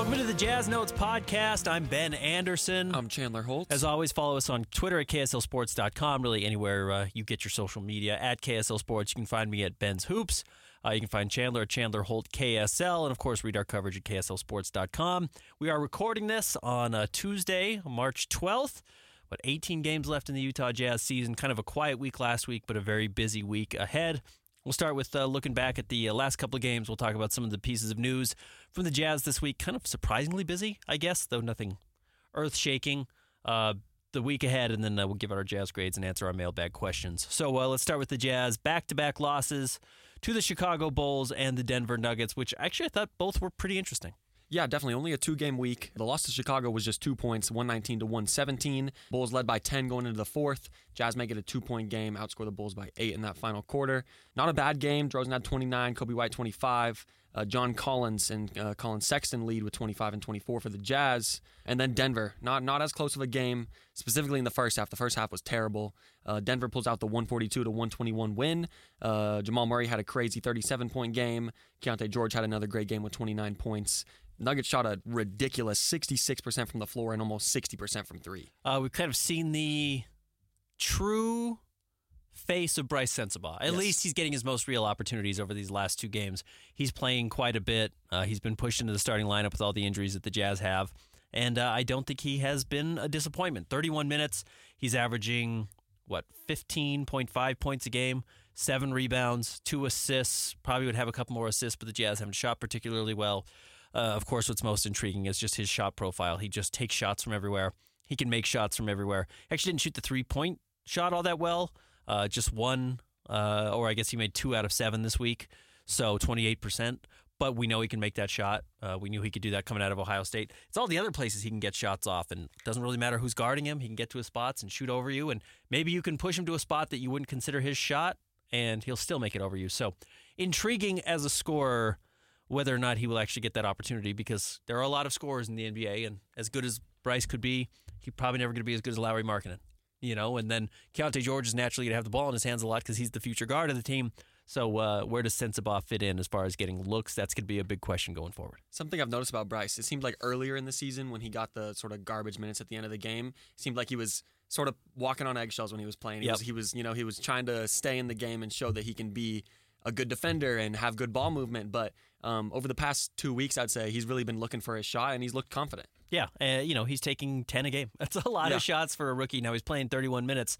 Welcome to the Jazz Notes podcast. I'm Ben Anderson. I'm Chandler Holtz. As always, follow us on Twitter at KSLSports.com, really anywhere you get your social media at KSL Sports. You can find me at Ben's Hoops. You can find Chandler at Chandler Holt KSL, and of course, read our coverage at KSLSports.com. We are recording this on Tuesday, March 12th. 18 games left in the Utah Jazz season. Kind of a quiet week last week, but a very busy week ahead. We'll start with looking back at the last couple of games. We'll talk about some of the pieces of news from the Jazz this week. Kind of surprisingly busy, I guess, though nothing earth-shaking. The week ahead, and then we'll give out our Jazz grades and answer our mailbag questions. So let's start with the Jazz. Back-to-back losses to the Chicago Bulls and the Denver Nuggets, which actually I thought both were pretty interesting. Yeah, definitely. Only a 2-game week. The loss to Chicago was just 2 points, 119 to 117. Bulls led by 10 going into the fourth. Jazz make it a 2-point game, outscore the Bulls by 8 in that final quarter. Not a bad game. DeRozan had 29, Kobe White 25. John Collins and Colin Sexton lead with 25 and 24 for the Jazz. And then Denver, not as close of a game, specifically in the first half. The first half was terrible. Denver pulls out the 142 to 121 win. Jamal Murray had a crazy 37-point game. Keontae George had another great game with 29 points. Nuggets shot a ridiculous 66% from the floor and almost 60% from three. We've kind of seen the true face of Bryce Sensabaugh. At least he's getting his most real opportunities over these last 2 games. He's playing quite a bit. He's been pushed into the starting lineup with all the injuries that the Jazz have. And I don't think he has been a disappointment. 31 minutes. He's averaging, 15.5 points a game, 7 rebounds, 2 assists. Probably would have a couple more assists, but the Jazz haven't shot particularly well. Of course, what's most intriguing is just his shot profile. He just takes shots from everywhere. He can make shots from everywhere. Actually didn't shoot the 3-point shot all that well. Just one, or I guess he made 2 out of 7 this week, so 28%. But we know he can make that shot. We knew he could do that coming out of Ohio State. It's all the other places he can get shots off, and it doesn't really matter who's guarding him. He can get to his spots and shoot over you, and maybe you can push him to a spot that you wouldn't consider his shot, and he'll still make it over you. So intriguing as a scorer, whether or not he will actually get that opportunity, because there are a lot of scorers in the NBA, and as good as Bryce could be, he's probably never going to be as good as Lauri Markkanen. And then Keontae George is naturally going to have the ball in his hands a lot because he's the future guard of the team. So where does Sensabaugh fit in as far as getting looks? That's going to be a big question going forward. Something I've noticed about Bryce, it seemed like earlier in the season when he got the sort of garbage minutes at the end of the game, it seemed like he was sort of walking on eggshells when he was playing. He was trying to stay in the game and show that he can be a good defender and have good ball movement. But over the past 2 weeks, I'd say he's really been looking for his shot, and he's looked confident. Yeah, he's taking 10 a game. That's a lot of shots for a rookie. Now he's playing 31 minutes,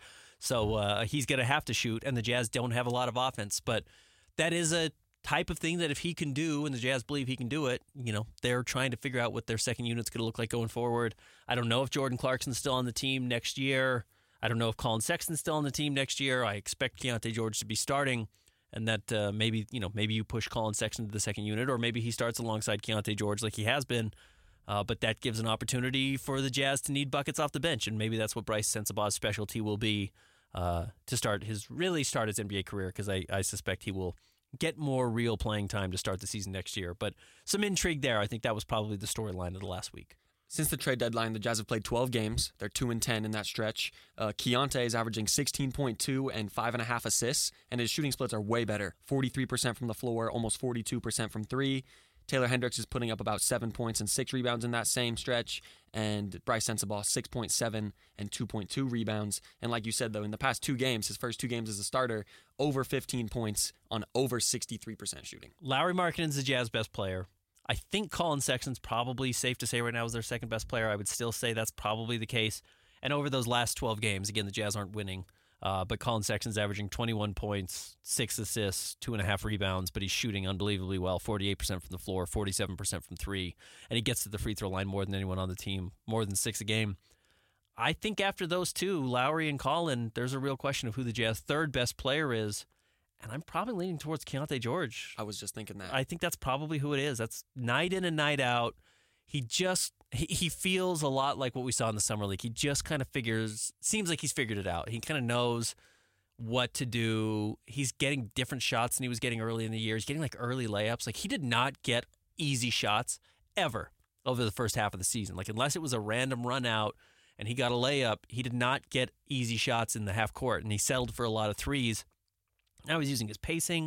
so he's going to have to shoot, and the Jazz don't have a lot of offense. But that is a type of thing that if he can do, and the Jazz believe he can do it, they're trying to figure out what their second unit's going to look like going forward. I don't know if Jordan Clarkson's still on the team next year. I don't know if Colin Sexton's still on the team next year. I expect Keontae George to be starting, and that maybe you push Colin Sexton to the second unit, or maybe he starts alongside Keontae George like he has been. But that gives an opportunity for the Jazz to need buckets off the bench, and maybe that's what Bryce Sensabaugh's specialty will be to start his NBA career, because I suspect he will get more real playing time to start the season next year. But some intrigue there. I think that was probably the storyline of the last week. Since the trade deadline, the Jazz have played 12 games. They're 2-10 in that stretch. Keontae is averaging 16.2 and 5.5 assists, and his shooting splits are way better. 43% from the floor, almost 42% from three. Taylor Hendricks is putting up about 7 points and 6 rebounds in that same stretch, and Bryce Sensabaugh 6.7 and 2.2 rebounds. And like you said, though, in the past 2 games, his first 2 games as a starter, over 15 points on over 63% shooting. Lauri Markkanen's the Jazz best player. I think Colin Sexton's probably safe to say right now is their second best player. I would still say that's probably the case. And over those last 12 games, again, the Jazz aren't winning. But Colin Sexton's averaging 21 points, 6 assists, 2.5 rebounds, but he's shooting unbelievably well, 48% from the floor, 47% from three, and he gets to the free throw line more than anyone on the team, more than 6 a game. I think after those two, Lauri and Colin, there's a real question of who the Jazz third best player is, and I'm probably leaning towards Keontae George. I was just thinking that. I think that's probably who it is. That's night in and night out. He feels a lot like what we saw in the Summer League. He just kind of seems like he's figured it out. He kind of knows what to do. He's getting different shots than he was getting early in the year. He's getting like early layups. Like, he did not get easy shots ever over the first half of the season. Like, unless it was a random run out and he got a layup, he did not get easy shots in the half court, and he settled for a lot of threes. Now he's using his pacing,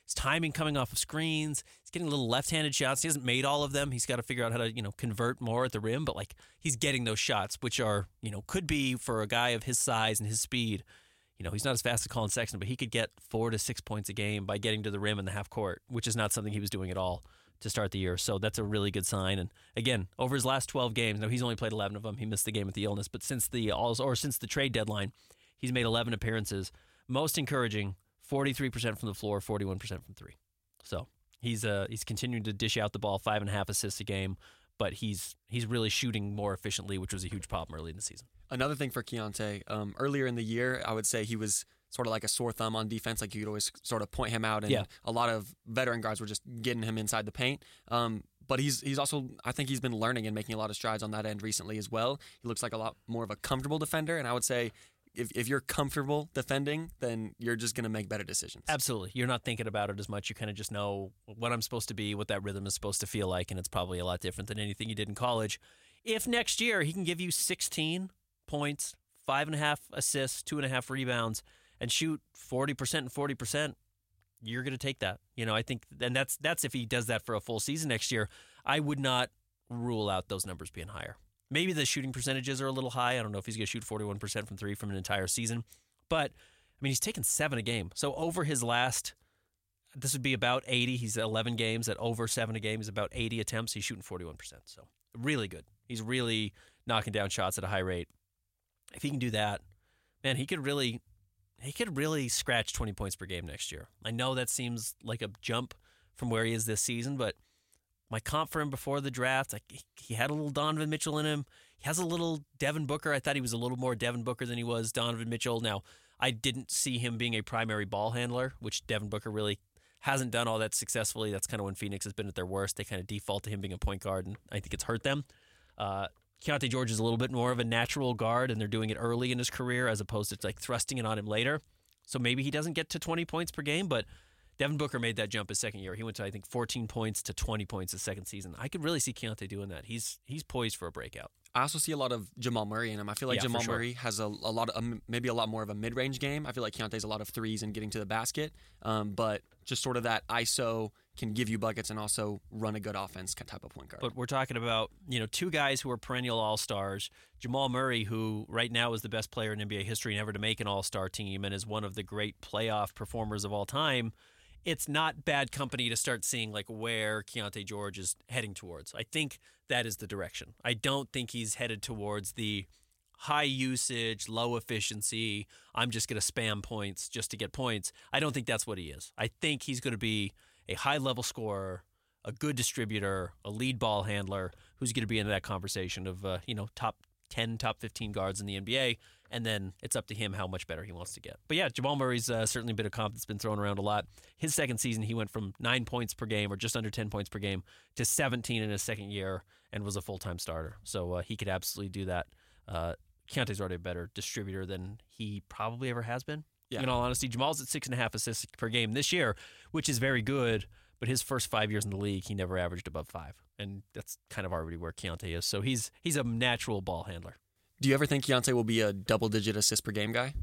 his timing coming off of screens. He's getting little left-handed shots. He hasn't made all of them. He's got to figure out how to, convert more at the rim. But like he's getting those shots, which are, could be for a guy of his size and his speed. He's not as fast as Colin Sexton, but he could get 4 to 6 points a game by getting to the rim in the half court, which is not something he was doing at all to start the year. So that's a really good sign. And again, over his last 12 games, now he's only played 11 of them. He missed the game with the illness, but since the trade deadline, he's made 11 appearances. Most encouraging, 43% from the floor, 41% from three. So he's continuing to dish out the ball, 5.5 assists a game, but he's really shooting more efficiently, which was a huge problem early in the season. Another thing for Keontae, earlier in the year, I would say he was sort of like a sore thumb on defense. Like you could always sort of point him out, and a lot of veteran guards were just getting him inside the paint. But he's also, I think he's been learning and making a lot of strides on that end recently as well. He looks like a lot more of a comfortable defender, and I would say if you're comfortable defending, then you're just going to make better decisions. Absolutely. You're not thinking about it as much. You kind of just know what I'm supposed to be, what that rhythm is supposed to feel like, and it's probably a lot different than anything you did in college. If next year he can give you 16 points, 5.5 assists, 2.5 rebounds, and shoot 40% and 40%, you're going to take that. I think, and that's if he does that for a full season next year. I would not rule out those numbers being higher. Maybe the shooting percentages are a little high. I don't know if he's going to shoot 41% from three from an entire season. But, he's taken 7 a game. So over his last, this would be about 80. He's 11 games at over 7 a game. He's about 80 attempts. He's shooting 41%. So really good. He's really knocking down shots at a high rate. If he can do that, man, he could really scratch 20 points per game next year. I know that seems like a jump from where he is this season, but my comp for him before the draft, he had a little Donovan Mitchell in him. He has a little Devin Booker. I thought he was a little more Devin Booker than he was Donovan Mitchell. Now, I didn't see him being a primary ball handler, which Devin Booker really hasn't done all that successfully. That's kind of when Phoenix has been at their worst. They kind of default to him being a point guard, and I think it's hurt them. Keontae George is a little bit more of a natural guard, and they're doing it early in his career as opposed to like thrusting it on him later. So maybe he doesn't get to 20 points per game, but Devin Booker made that jump his second year. He went to, I think, 14 points to 20 points his second season. I could really see Keontae doing that. He's poised for a breakout. I also see a lot of Jamal Murray in him. I feel like Jamal Murray has a lot of, maybe a lot more of a mid-range game. I feel like Keontae's a lot of threes and getting to the basket, but just sort of that ISO can give you buckets and also run a good offense type of point guard. But we're talking about, two guys who are perennial all-stars. Jamal Murray, who right now is the best player in NBA history never to make an all-star team and is one of the great playoff performers of all time. It's not bad company to start seeing like where Keontae George is heading towards. I think that is the direction. I don't think he's headed towards the high usage, low efficiency, I'm just going to spam points just to get points. I don't think that's what he is. I think he's going to be a high-level scorer, a good distributor, a lead ball handler who's going to be in that conversation of top 10, top 15 guards in the NBA, and then it's up to him how much better he wants to get. But yeah, Jamal Murray's certainly been a comp that's been thrown around a lot. His second season, he went from 9 points per game or just under 10 points per game to 17 in his second year and was a full-time starter. So he could absolutely do that. Keontae's already a better distributor than he probably ever has been. Yeah. In all honesty, Jamal's at 6.5 assists per game this year, which is very good, but his first 5 years in the league, he never averaged above 5. And that's kind of already where Keontae is. So he's a natural ball handler. Do you ever think Keontae will be a double-digit assist per game guy?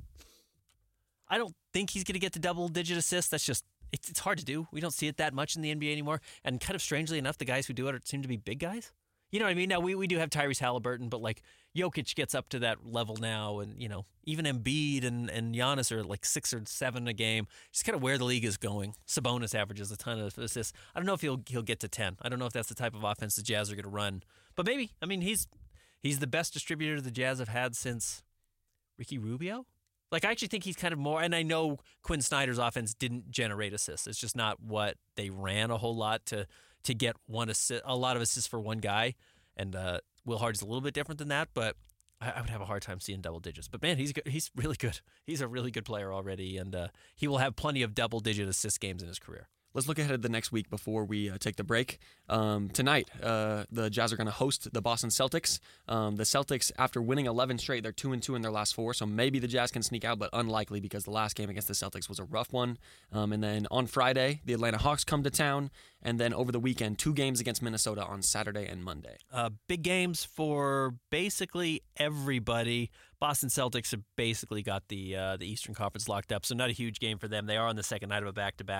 I don't think he's going to get to double-digit assists. That's just, it's hard to do. We don't see it that much in the NBA anymore. And kind of strangely enough, the guys who do it seem to be big guys. You know what I mean? Now, we do have Tyrese Halliburton, but like Jokic gets up to that level now, and even Embiid and Giannis are like 6 or 7 a game. Just kind of where the league is going. Sabonis averages a ton of assists. I don't know if he'll get to 10. I don't know if that's the type of offense the Jazz are going to run, but maybe. I mean, he's the best distributor the Jazz have had since Ricky Rubio. Like, I actually think he's kind of more, and I know Quinn Snyder's offense didn't generate assists. It's just not what they ran a whole lot to get a lot of assists for one guy. And Will Hardy's a little bit different than that, but I would have a hard time seeing double digits. But man, he's good. He's really good. He's a really good player already, and he will have plenty of double-digit assist games in his career. Let's look ahead to the next week before we take the break. Tonight, the Jazz are going to host the Boston Celtics. The Celtics, after winning 11 straight, they're 2-2 in their last 4, so maybe the Jazz can sneak out, but unlikely because the last game against the Celtics was a rough one. And then on Friday, the Atlanta Hawks come to town, and then over the weekend, 2 games against Minnesota on Saturday and Monday. Big games for basically everybody. Boston Celtics have basically got the Eastern Conference locked up, so not a huge game for them. They are on the second night of a back-to-back.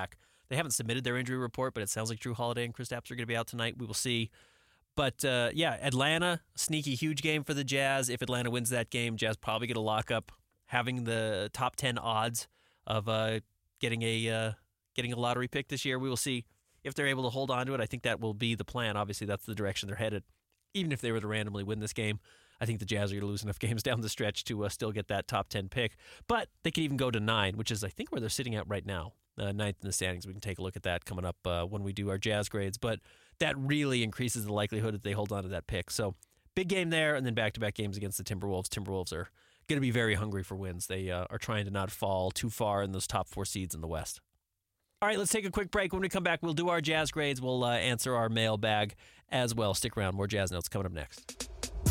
They haven't submitted their injury report, but it sounds like Drew Holiday and Kristaps are going to be out tonight. We will see. But, Atlanta, sneaky huge game for the Jazz. If Atlanta wins that game, Jazz probably going to lock up having the top 10 odds of getting a lottery pick this year. We will see if they're able to hold on to it. I think that will be the plan. Obviously, that's the direction they're headed. Even if they were to randomly win this game, I think the Jazz are going to lose enough games down the stretch to still get that top 10 pick. But they could even go to 9, which is, I think, where they're sitting at right now. 9th in the standings. We can take a look at that coming up when we do our Jazz grades. But that really increases the likelihood that they hold on to that pick. So big game there, and then back-to-back games against the Timberwolves. Timberwolves are going to be very hungry for wins. They are trying to not fall too far in those top 4 seeds in the West. All right, let's take a quick break. When we come back, we'll do our Jazz grades. We'll answer our mailbag as well. Stick around. More Jazz Notes coming up next.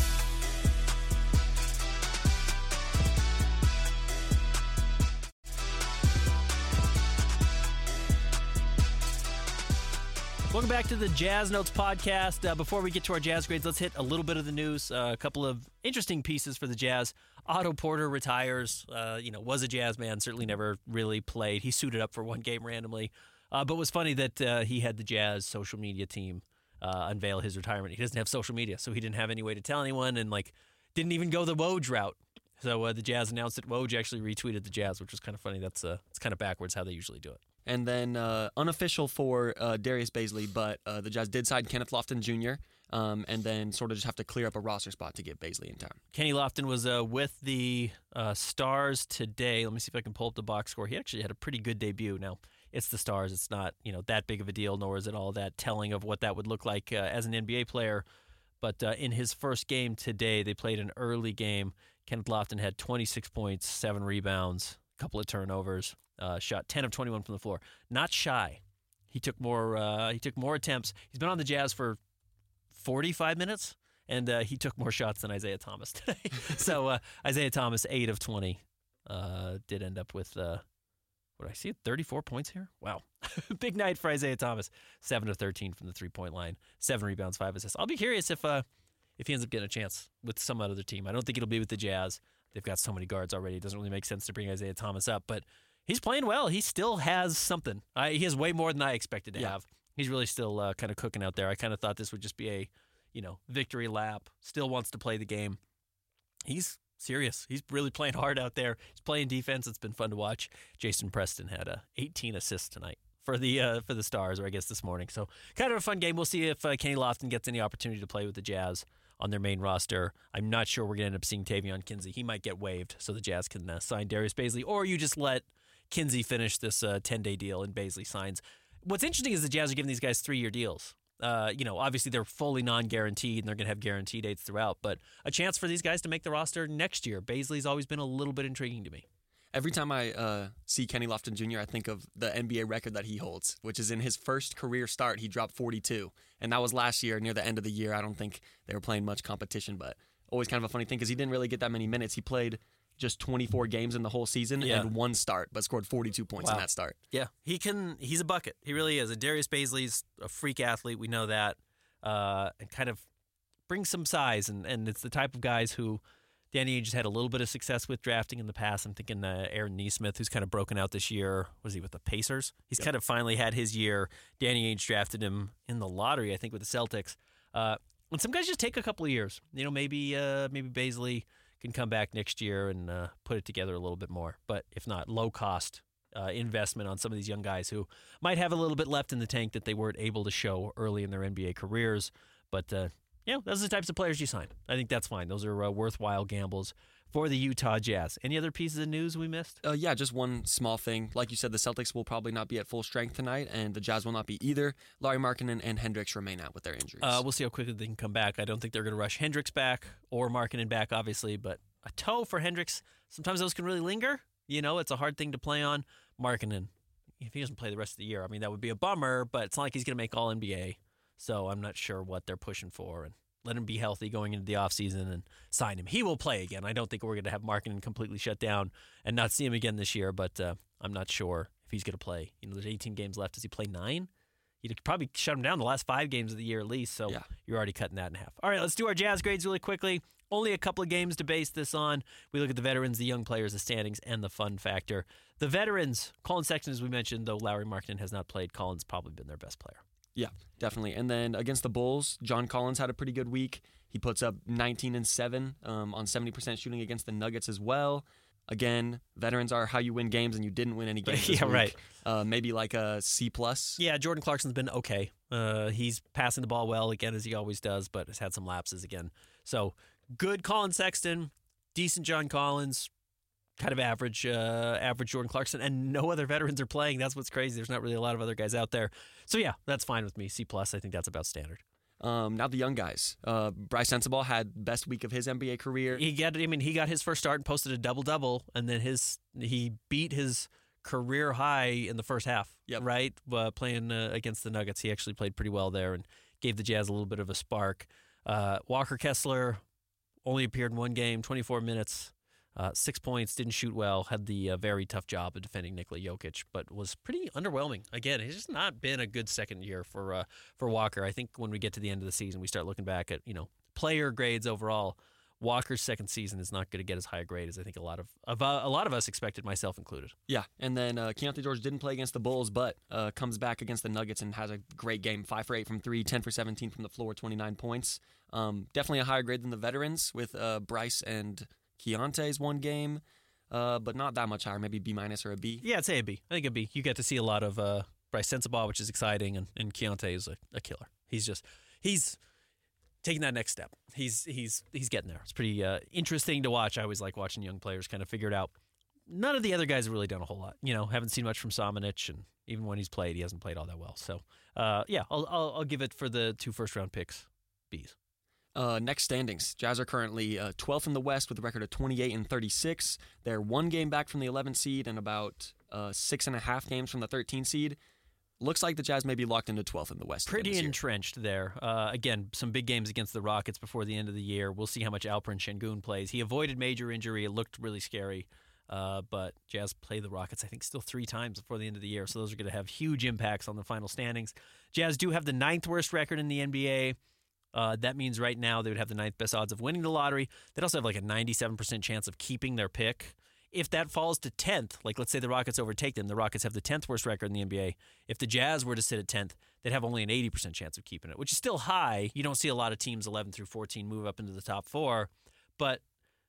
Welcome back to the Jazz Notes podcast. Before we get to our Jazz grades, let's hit a little bit of the news. A couple of interesting pieces for the Jazz. Otto Porter retires. Was a Jazz man, certainly never really played. He suited up for one game randomly. But it was funny that he had the Jazz social media team unveil his retirement. He doesn't have social media, so he didn't have any way to tell anyone and didn't even go the Woj route. So the Jazz announced that Woj actually retweeted the Jazz, which was kind of funny. It's kind of backwards how they usually do it. And then unofficial for Darius Bazley, but the Jazz did sign Kenneth Lofton Jr., and then sort of just have to clear up a roster spot to get Bazley in time. Kenny Lofton was with the Stars today. Let me see if I can pull up the box score. He actually had a pretty good debut. Now, it's the Stars. It's not that big of a deal, nor is it all that telling of what that would look like as an NBA player. But in his first game today, they played an early game. Kenneth Lofton had 26 points, 7 rebounds, a couple of turnovers. Shot 10 of 21 from the floor. Not shy. He took more attempts. He's been on the Jazz for 45 minutes, and he took more shots than Isaiah Thomas today. So Isaiah Thomas, 8 of 20, did end up with, 34 points here? Wow. Big night for Isaiah Thomas. 7 of 13 from the three-point line. 7 rebounds, 5 assists. I'll be curious if he ends up getting a chance with some other team. I don't think it'll be with the Jazz. They've got so many guards already. It doesn't really make sense to bring Isaiah Thomas up, but he's playing well. He still has something. He has way more than I expected to have. He's really still kind of cooking out there. I kind of thought this would just be a, victory lap. Still wants to play the game. He's serious. He's really playing hard out there. He's playing defense. It's been fun to watch. Jason Preston had 18 assists tonight for the Stars, or I guess this morning. So kind of a fun game. We'll see if Kenny Lofton gets any opportunity to play with the Jazz on their main roster. I'm not sure we're going to end up seeing Tavion Kinsey. He might get waived so the Jazz can sign Darius Bazley, or you just let Kinsey finish this 10-day deal and Bazley signs. What's interesting is the Jazz are giving these guys 3-year deals. Obviously they're fully non-guaranteed and they're going to have guarantee dates throughout, but a chance for these guys to make the roster next year. Bazley's always been a little bit intriguing to me. Every time I see Kenny Lofton Jr., I think of the NBA record that he holds, which is in his first career start, he dropped 42. And that was last year, near the end of the year. I don't think they were playing much competition, but always kind of a funny thing because he didn't really get that many minutes. He played just 24 games in the whole season and one start, but scored 42 points in that start. Yeah, he's a bucket. He really is. And Darius Bazley's a freak athlete. We know that. And kind of brings some size. And it's the type of guys who Danny Ainge has had a little bit of success with drafting in the past. I'm thinking Aaron Nesmith, who's kind of broken out this year. Was he with the Pacers? He's kind of finally had his year. Danny Ainge drafted him in the lottery, I think, with the Celtics. And some guys just take a couple of years. Maybe Bazley can come back next year and put it together a little bit more. But if not, low-cost investment on some of these young guys who might have a little bit left in the tank that they weren't able to show early in their NBA careers. But, those are the types of players you sign. I think that's fine. Those are worthwhile gambles for the Utah Jazz. Any other pieces of news we missed? Just one small thing. Like you said, the Celtics will probably not be at full strength tonight, and the Jazz will not be either. Lauri Markkanen and Hendricks remain out with their injuries. We'll see how quickly they can come back. I don't think they're going to rush Hendricks back or Markkanen back, obviously, but a toe for Hendricks, sometimes those can really linger. It's a hard thing to play on. Markkanen, if he doesn't play the rest of the year, that would be a bummer, but it's not like he's going to make All-NBA, so I'm not sure what they're pushing for, and let him be healthy going into the offseason and sign him. He will play again. I don't think we're going to have Markkanen completely shut down and not see him again this year, but I'm not sure if he's going to play. There's 18 games left. Does he play 9? You'd probably shut him down the last 5 games of the year at least, so You're already cutting that in half. All right, let's do our Jazz grades really quickly. Only a couple of games to base this on. We look at the veterans, the young players, the standings, and the fun factor. The veterans, Colin Sexton, as we mentioned, though Larry Markkinen has not played, Colin's probably been their best player. Yeah, definitely. And then against the Bulls, John Collins had a pretty good week. He puts up 19 and 7 on 70% shooting against the Nuggets as well. Again, veterans are how you win games, and you didn't win any games this week. Right. Maybe like a C+. Yeah, Jordan Clarkson's been okay. He's passing the ball well, again, as he always does, but has had some lapses again. So, good Colin Sexton, decent John Collins, kind of average Jordan Clarkson, and no other veterans are playing. That's what's crazy. There's not really a lot of other guys out there. So, yeah, that's fine with me. C+, I think that's about standard. Now the young guys. Bryce Sensabaugh had best week of his NBA career. He got his first start and posted a double-double, and then he beat his career high in the first half, right? Playing against the Nuggets. He actually played pretty well there and gave the Jazz a little bit of a spark. Walker Kessler only appeared in one game, 24 minutes, 6 points, didn't shoot well, had the very tough job of defending Nikola Jokic, but was pretty underwhelming. Again, he's just not been a good second year for Walker. I think when we get to the end of the season, we start looking back at player grades overall. Walker's second season is not going to get as high a grade as I think a lot of us expected, myself included. Yeah, and then Keyonte George didn't play against the Bulls, but comes back against the Nuggets and has a great game. 5 for 8 from 3, 10 for 17 from the floor, 29 points. Definitely a higher grade than the veterans with Bryce and Keyonte's one game, but not that much higher. Maybe B- or a B. Yeah, I'd say a B. I think a B. You get to see a lot of Bryce Sensabaugh, which is exciting, and Keyonte is a killer. He's taking that next step. He's getting there. It's pretty interesting to watch. I always like watching young players kind of figure it out. None of the other guys have really done a whole lot. Haven't seen much from Samanic, and even when he's played, he hasn't played all that well. So, yeah, I'll give it for the 2 first-round picks, Bs. Next standings. Jazz are currently 12th in the West with a record of 28 and 36. They're 1 game back from the 11th seed and about 6.5 games from the 13th seed. Looks like the Jazz may be locked into 12th in the West. Pretty entrenched there. Again, some big games against the Rockets before the end of the year. We'll see how much Alperen Şengün plays. He avoided major injury. It looked really scary. But Jazz play the Rockets, I think, still 3 times before the end of the year. So those are going to have huge impacts on the final standings. Jazz do have the 9th worst record in the NBA. That means right now they would have the 9th best odds of winning the lottery. They'd also have like a 97% chance of keeping their pick. If that falls to 10th, like let's say the Rockets overtake them, the Rockets have the 10th worst record in the NBA. If the Jazz were to sit at 10th, they'd have only an 80% chance of keeping it, which is still high. You don't see a lot of teams 11 through 14 move up into the top 4, but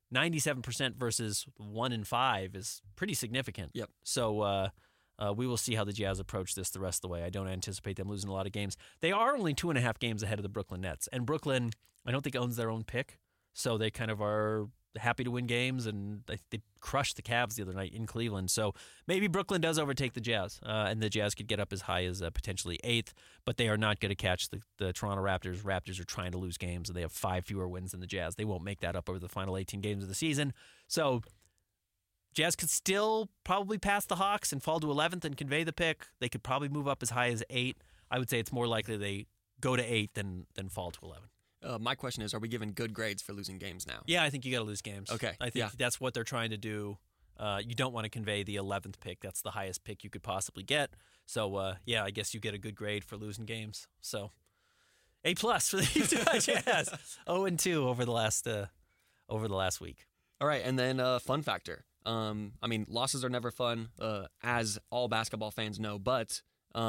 97% versus 1 in 5 is pretty significant. Yep. So we will see how the Jazz approach this the rest of the way. I don't anticipate them losing a lot of games. They are only 2.5 games ahead of the Brooklyn Nets, and Brooklyn, I don't think owns their own pick, so they kind of are happy to win games, and they crushed the Cavs the other night in Cleveland. So maybe Brooklyn does overtake the Jazz, and the Jazz could get up as high as potentially 8th, but they are not going to catch the Toronto Raptors. Raptors are trying to lose games, and they have 5 fewer wins than the Jazz. They won't make that up over the final 18 games of the season. So Jazz could still probably pass the Hawks and fall to 11th and convey the pick. They could probably move up as high as 8. I would say it's more likely they go to 8 than fall to 11. My question is, are we giving good grades for losing games now? Yeah, I think you got to lose games. Okay. I think that's what they're trying to do. You don't want to convey the 11th pick. That's the highest pick you could possibly get. So, yeah, I guess you get a good grade for losing games. So, A+ for the Utah Jazz. 0-2 over the last week. All right, and then fun factor. Losses are never fun, as all basketball fans know, but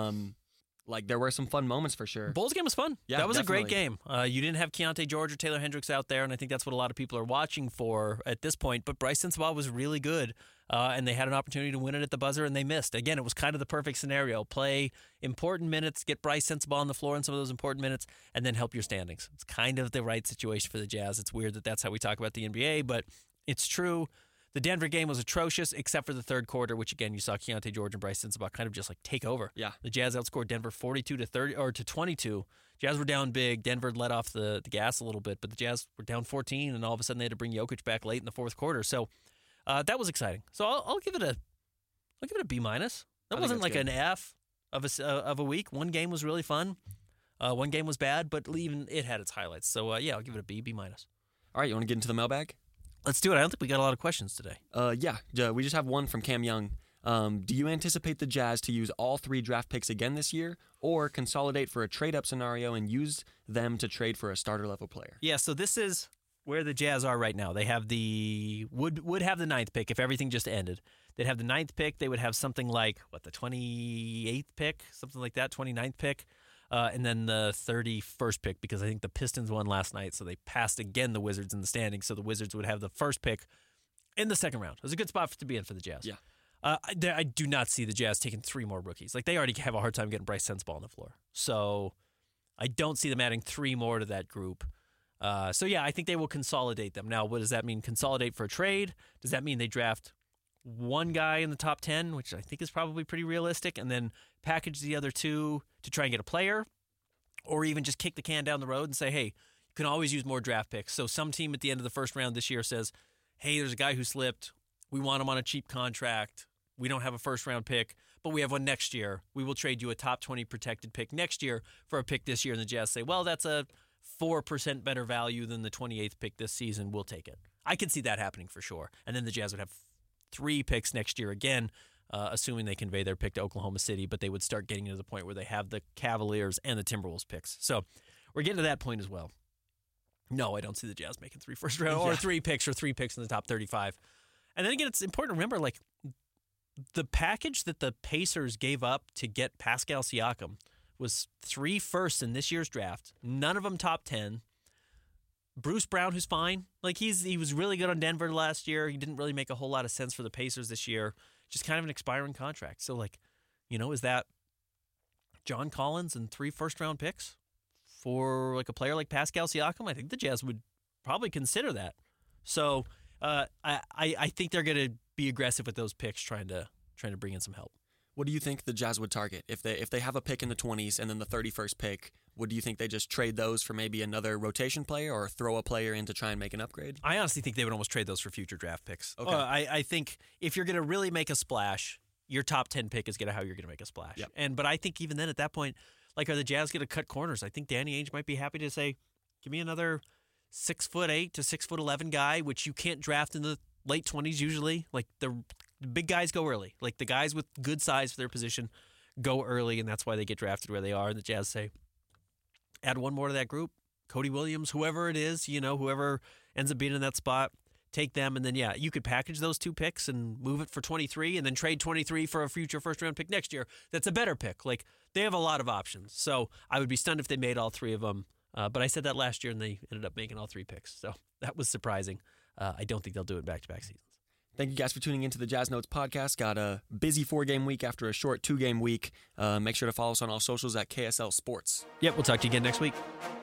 there were some fun moments for sure. Bulls game was fun. Yeah, that was definitely a great game. You didn't have Keyonte George or Taylor Hendricks out there, and I think that's what a lot of people are watching for at this point. But Bryce Sensabaugh was really good, and they had an opportunity to win it at the buzzer, and they missed. Again, it was kind of the perfect scenario. Play important minutes, get Bryce Sensabaugh on the floor in some of those important minutes, and then help your standings. It's kind of the right situation for the Jazz. It's weird that that's how we talk about the NBA, but it's true. The Denver game was atrocious, except for the third quarter, which again you saw Keyonte George and Bryce Sensabaugh kind of just take over. Yeah, the Jazz outscored Denver 42-22. Jazz were down big. Denver let off the gas a little bit, but the Jazz were down 14, and all of a sudden they had to bring Jokic back late in the fourth quarter. So that was exciting. So I'll give it a B-. That wasn't like good. an F of a week. One game was really fun. One game was bad, but even it had its highlights. So yeah, I'll give it a B-. All right, you want to get into the mailbag? Let's do it. I don't think we got a lot of questions today. Yeah, we just have one from Cam Young. Do you anticipate the Jazz to use all 3 draft picks again this year, or consolidate for a trade-up scenario and use them to trade for a starter-level player? Yeah, so this is where the Jazz are right now. They have would have the 9th pick if everything just ended. They'd have the 9th pick. They would have something like, the 28th pick? Something like that, 29th pick. And then the 31st pick, because I think the Pistons won last night, so they passed again the Wizards in the standings, so the Wizards would have the first pick in the second round. It was a good spot to be in for the Jazz. Yeah. I do not see the Jazz taking 3 more rookies. Like, they already have a hard time getting Bryce Sensabaugh on the floor. So I don't see them adding 3 more to that group. I think they will consolidate them. Now, what does that mean? Consolidate for a trade? Does that mean they draft one guy in the top 10, which I think is probably pretty realistic, and then package the other 2 to try and get a player? Or even just kick the can down the road and say, hey, you can always use more draft picks. So some team at the end of the first round this year says, hey, there's a guy who slipped. We want him on a cheap contract. We don't have a first-round pick, but we have one next year. We will trade you a top 20 protected pick next year for a pick this year. And the Jazz say, well, that's a 4% better value than the 28th pick this season. We'll take it. I could see that happening for sure. And then the Jazz would have 3 picks next year again, assuming they convey their pick to Oklahoma City, but they would start getting to the point where they have the Cavaliers and the Timberwolves picks. So we're getting to that point as well. No, I don't see the Jazz making 3 first-round or 3 picks or 3 picks in the top 35. And then again, it's important to remember, like, the package that the Pacers gave up to get Pascal Siakam was 3 firsts in this year's draft. None of them top 10. Bruce Brown, who's fine. Like, he was really good on Denver last year. He didn't really make a whole lot of sense for the Pacers this year. Just kind of an expiring contract. So, like, is that John Collins and 3 first-round picks for, like, a player like Pascal Siakam? I think the Jazz would probably consider that. So I think they're going to be aggressive with those picks, trying to bring in some help. What do you think the Jazz would target if they have a pick in the 20s and then the 31st pick? What do you think they just trade those for maybe another rotation player or throw a player in to try and make an upgrade? I honestly think they would almost trade those for future draft picks. Okay. I think if you're going to really make a splash, your top 10 pick is how you're going to make a splash. Yep. But I think even then at that point, like, are the Jazz going to cut corners? I think Danny Ainge might be happy to say, give me another 6'8" to 6'11" guy, which you can't draft in the late 20s usually. Like, the big guys go early. Like, the guys with good size for their position go early, and that's why they get drafted where they are. And the Jazz say, add 1 more to that group. Cody Williams, whoever it is, whoever ends up being in that spot, take them. And then, you could package those 2 picks and move it for 23 and then trade 23 for a future first-round pick next year. That's a better pick. Like, they have a lot of options. So I would be stunned if they made all 3 of them. But I said that last year, and they ended up making all 3 picks. So that was surprising. I don't think they'll do it back-to-back seasons. Thank you guys for tuning into the Jazz Notes podcast. Got a busy 4-game week after a short 2-game week. Make sure to follow us on all socials at KSL Sports. Yep, we'll talk to you again next week.